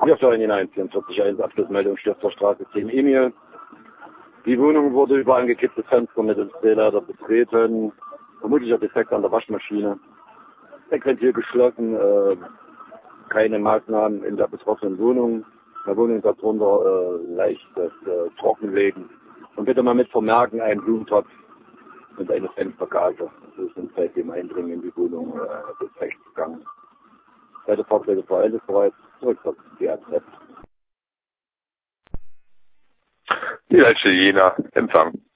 Bierschein 44 Abschlussmeldung Stifter Straße 10 Emil. Die Wohnung wurde über angekippte Fenster mittels Drehleiter betreten. Vermutlicher Defekt an der Waschmaschine. Deckventil geschlossen. Keine Maßnahmen in der betroffenen Wohnung. In der Wohnung darunter leichtes Trockenlegen. Und bitte mal mit vermerken, ein Blumentopf und eine Fenstergase. Das sind seitdem Eindringen in die Wohnung defekt gegangen. Beide Fahrzeuge veraltet bereits. Zurück zur GAZ. Die Leitstelle Jena, Empfang.